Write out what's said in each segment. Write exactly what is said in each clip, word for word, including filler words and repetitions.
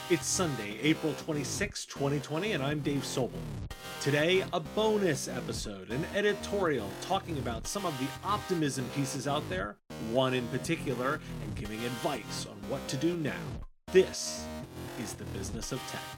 It's Sunday, April twenty-sixth, twenty twenty, and I'm Dave Sobel. Today, a bonus episode, an editorial talking about some of the optimism pieces out there, one in particular, and giving advice on what to do now. This is the business of tech.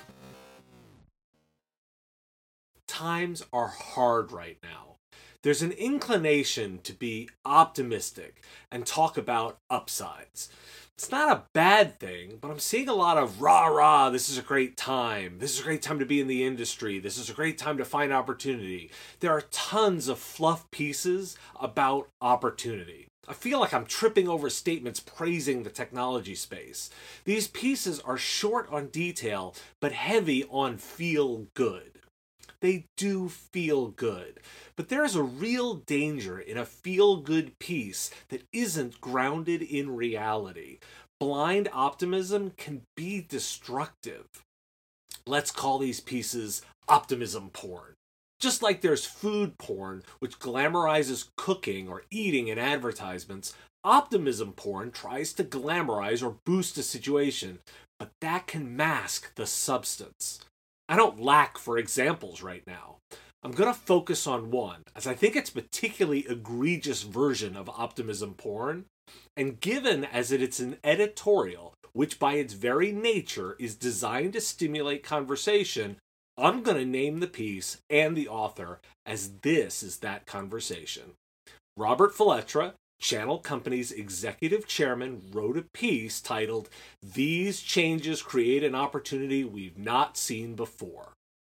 Times are hard right now. There's an inclination to be optimistic and talk about upsides. It's not a bad thing, but I'm seeing a lot of rah rah, this is a great time. This is a great time to be in the industry. This is a great time to find opportunity. There are tons of fluff pieces about opportunity. I feel like I'm tripping over statements praising the technology space. These pieces are short on detail, but heavy on feel good. They do feel good. But there's a real danger in a feel-good piece that isn't grounded in reality. Blind optimism can be destructive. Let's call these pieces optimism porn. Just like there's food porn, which glamorizes cooking or eating in advertisements, optimism porn tries to glamorize or boost a situation, but that can mask the substance. I don't lack for examples right now. I'm going to focus on one, as I think it's a particularly egregious version of optimism porn, and given as it it's an editorial, which by its very nature is designed to stimulate conversation, I'm going to name the piece and the author as this is that conversation. Robert Feletra, Channel Company's executive chairman, wrote a piece titled, "These Changes Create an Opportunity We've Not Seen Before."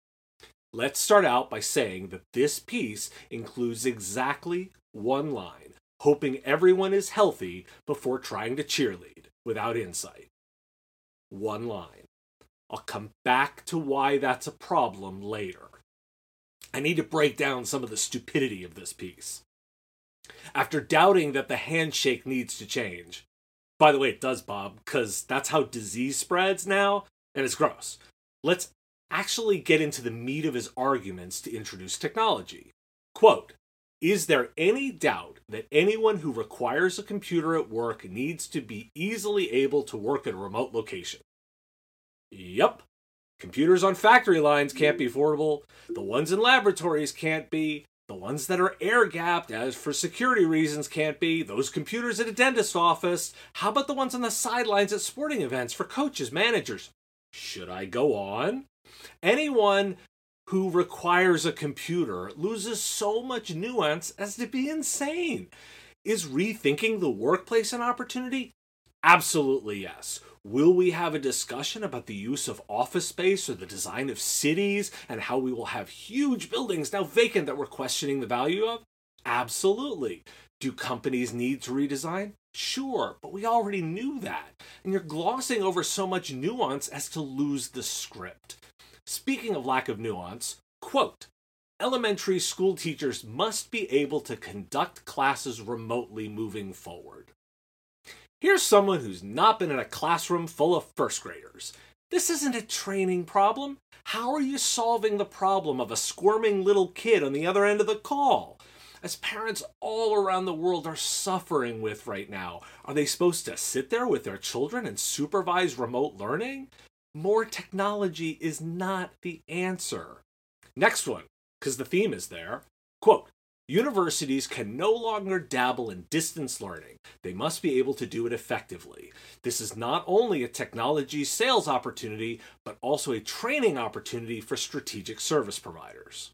Let's start out by saying that this piece includes exactly one line, hoping everyone is healthy before trying to cheerlead without insight. One line. I'll come back to why that's a problem later. I need to break down some of the stupidity of this piece. After doubting that the handshake needs to change. By the way, it does, Bob, because that's how disease spreads now, and it's gross. Let's actually get into the meat of his arguments to introduce technology. Quote, "Is there any doubt that anyone who requires a computer at work needs to be easily able to work at a remote location?" Yup. Computers on factory lines can't be affordable. The ones in laboratories can't be. The ones that are air-gapped, as for security reasons, can't be. Those computers at a dentist office. How about the ones on the sidelines at sporting events for coaches, managers? Should I go on? Anyone who requires a computer loses so much nuance as to be insane. Is rethinking the workplace an opportunity? Absolutely yes. Will we have a discussion about the use of office space or the design of cities and how we will have huge buildings now vacant that we're questioning the value of? Absolutely. Do companies need to redesign? Sure, but we already knew that. And you're glossing over so much nuance as to lose the script. Speaking of lack of nuance, quote, "Elementary school teachers must be able to conduct classes remotely moving forward." Here's someone who's not been in a classroom full of first graders. This isn't a training problem. How are you solving the problem of a squirming little kid on the other end of the call? As parents all around the world are suffering with right now, are they supposed to sit there with their children and supervise remote learning? More technology is not the answer. Next one, because the theme is there. Quote, "Universities can no longer dabble in distance learning. They must be able to do it effectively. This is not only a technology sales opportunity, but also a training opportunity for strategic service providers."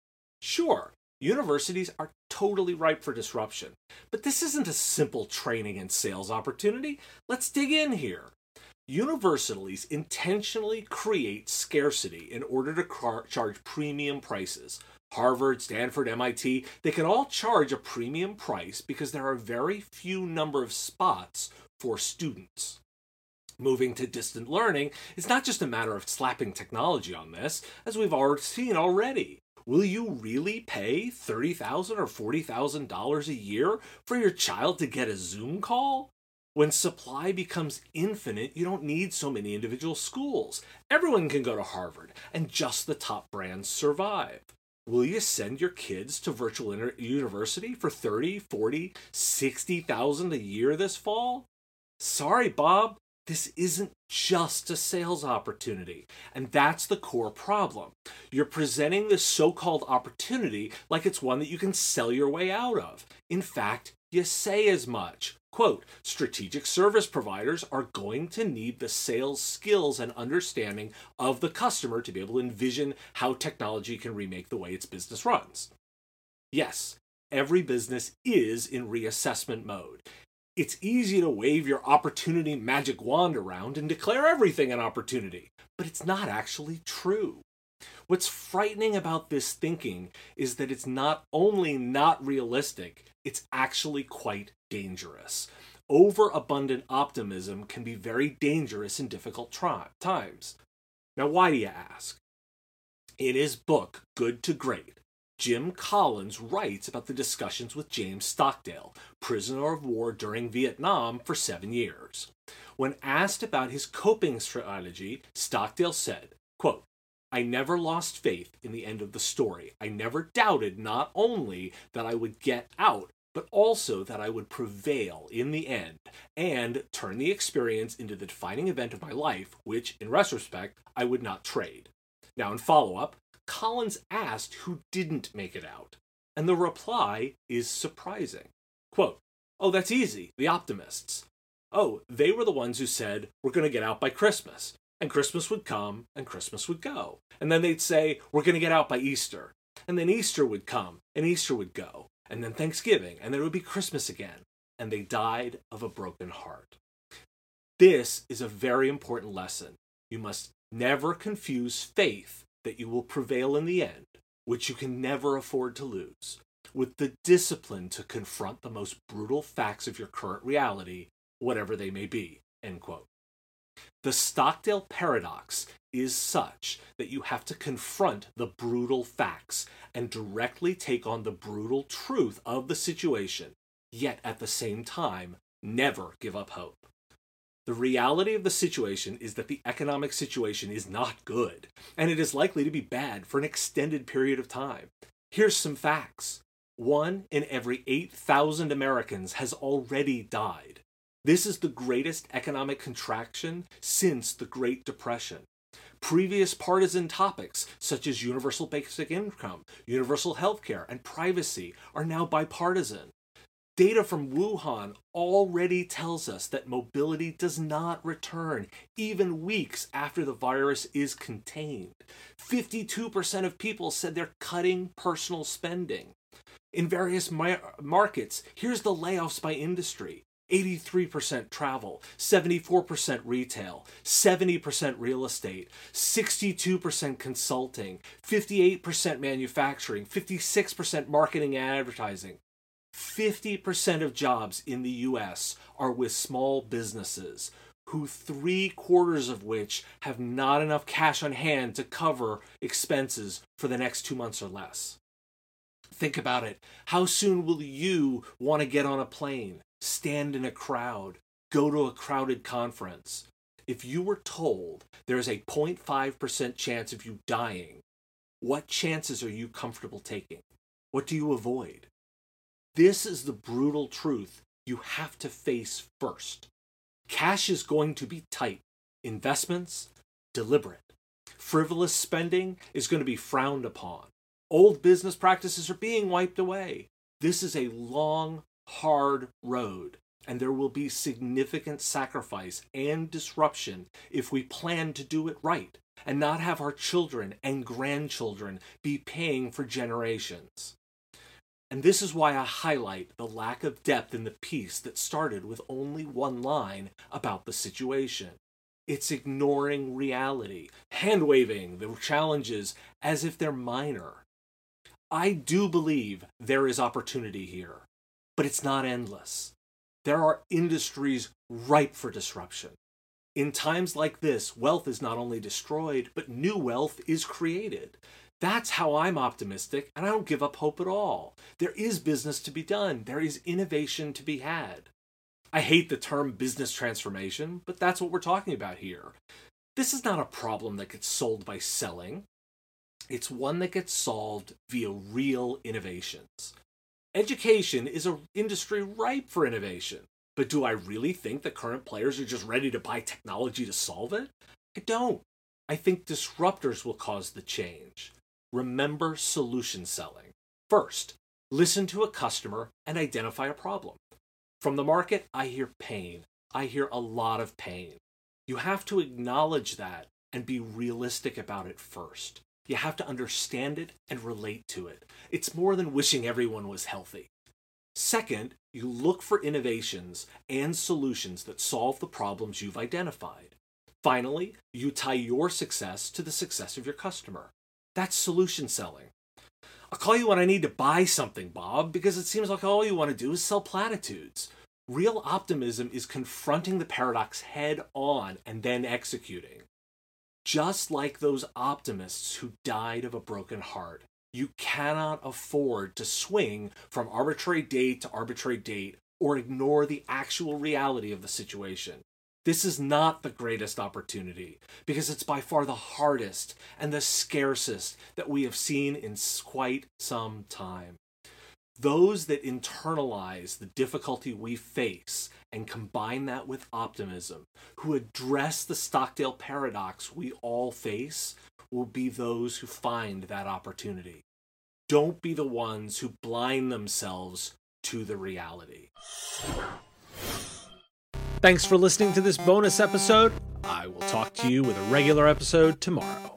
Sure, universities are totally ripe for disruption, but this isn't a simple training and sales opportunity. Let's dig in here. Universities intentionally create scarcity in order to car- charge premium prices. Harvard, Stanford, M I T, they can all charge a premium price because there are very few number of spots for students. Moving to distant learning is not just a matter of slapping technology on this, as we've already seen already. Will you really pay thirty thousand dollars or forty thousand dollars a year for your child to get a Zoom call? When supply becomes infinite, you don't need so many individual schools. Everyone can go to Harvard, and just the top brands survive. Will you send your kids to virtual inter- university for thirty, forty, sixty thousand a year this fall? Sorry, Bob, This isn't just a sales opportunity, and that's the core problem. You're presenting this so-called opportunity like it's one that you can sell your way out of. In fact, you say as much. Quote, strategic service providers are going to need the sales skills and understanding of the customer to be able to envision how technology can remake the way its business runs. Yes, every business is in reassessment mode. It's easy to wave your opportunity magic wand around and declare everything an opportunity, but it's not actually true. What's frightening about this thinking is that it's not only not realistic, it's actually quite dangerous. Overabundant optimism can be very dangerous in difficult tri- times. Now, why do you ask? In his book, Good to Great, Jim Collins writes about the discussions with James Stockdale, prisoner of war during Vietnam for seven years. When asked about his coping strategy, Stockdale said, quote, I never lost faith in the end of the story. I never doubted not only that I would get out, but also that I would prevail in the end and turn the experience into the defining event of my life, which, in retrospect, I would not trade. Now, in follow-up, Collins asked who didn't make it out, and the reply is surprising. Quote, oh, that's easy, the optimists. Oh, they were the ones who said, we're going to get out by Christmas. And Christmas would come, and Christmas would go. And then they'd say, we're going to get out by Easter. And then Easter would come, and Easter would go. And then Thanksgiving, and then it would be Christmas again. And they died of a broken heart. This is a very important lesson. You must never confuse faith that you will prevail in the end, which you can never afford to lose, with the discipline to confront the most brutal facts of your current reality, whatever they may be. End quote. The Stockdale paradox is such that you have to confront the brutal facts and directly take on the brutal truth of the situation, yet at the same time, never give up hope. The reality of the situation is that the economic situation is not good, and it is likely to be bad for an extended period of time. Here's some facts. One in every eight thousand Americans has already died. This is the greatest economic contraction since the Great Depression. Previous partisan topics, such as universal basic income, universal health care, and privacy, are now bipartisan. Data from Wuhan already tells us that mobility does not return, even weeks after the virus is contained. fifty-two percent of people said they're cutting personal spending. In various mar- markets, here's the layoffs by industry. eighty-three percent travel, seventy-four percent retail, seventy percent real estate, sixty-two percent consulting, fifty-eight percent manufacturing, fifty-six percent marketing and advertising. fifty percent of jobs in the U S are with small businesses, who three quarters of which have not enough cash on hand to cover expenses for the next two months or less. Think about it. How soon will you want to get on a plane, stand in a crowd, go to a crowded conference? If you were told there's a zero point five percent chance of you dying, what chances are you comfortable taking? What do you avoid? This is the brutal truth you have to face first. Cash is going to be tight. Investments, deliberate. Frivolous spending is going to be frowned upon. Old business practices are being wiped away. This is a long, hard road, and there will be significant sacrifice and disruption if we plan to do it right and not have our children and grandchildren be paying for generations. And this is why I highlight the lack of depth in the piece that started with only one line about the situation. It's ignoring reality, hand-waving the challenges as if they're minor. I do believe there is opportunity here, but it's not endless. There are industries ripe for disruption. In times like this, wealth is not only destroyed, but new wealth is created. That's how I'm optimistic, and I don't give up hope at all. There is business to be done. There is innovation to be had. I hate the term business transformation, but that's what we're talking about here. This is not a problem that gets solved by selling. It's one that gets solved via real innovations. Education is an industry ripe for innovation. But do I really think that current players are just ready to buy technology to solve it? I don't. I think disruptors will cause the change. Remember solution selling. First, listen to a customer and identify a problem. From the market, I hear pain. I hear a lot of pain. You have to acknowledge that and be realistic about it first. You have to understand it and relate to it. It's more than wishing everyone was healthy. Second, you look for innovations and solutions that solve the problems you've identified. Finally, you tie your success to the success of your customer. That's solution selling. I'll call you when I need to buy something, Bob, because it seems like all you want to do is sell platitudes. Real optimism is confronting the paradox head on and then executing. Just like those optimists who died of a broken heart, you cannot afford to swing from arbitrary date to arbitrary date or ignore the actual reality of the situation. This is not the greatest opportunity because it's by far the hardest and the scarcest that we have seen in quite some time. Those that internalize the difficulty we face and combine that with optimism, who address the Stockdale paradox we all face, will be those who find that opportunity. Don't be the ones who blind themselves to the reality. Thanks for listening to this bonus episode. I will talk to you with a regular episode tomorrow.